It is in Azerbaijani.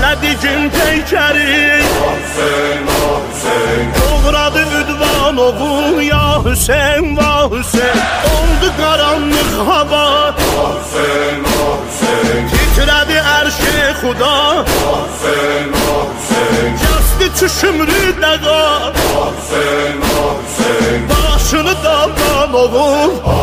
Sədigin peykəri doğradı ünvan oğul ya Hüseyin va Hüseyin. Oldu qaranlıq hava titrədi ərşi xuda kəsdi çüşümrü dəqa başını daldan oğul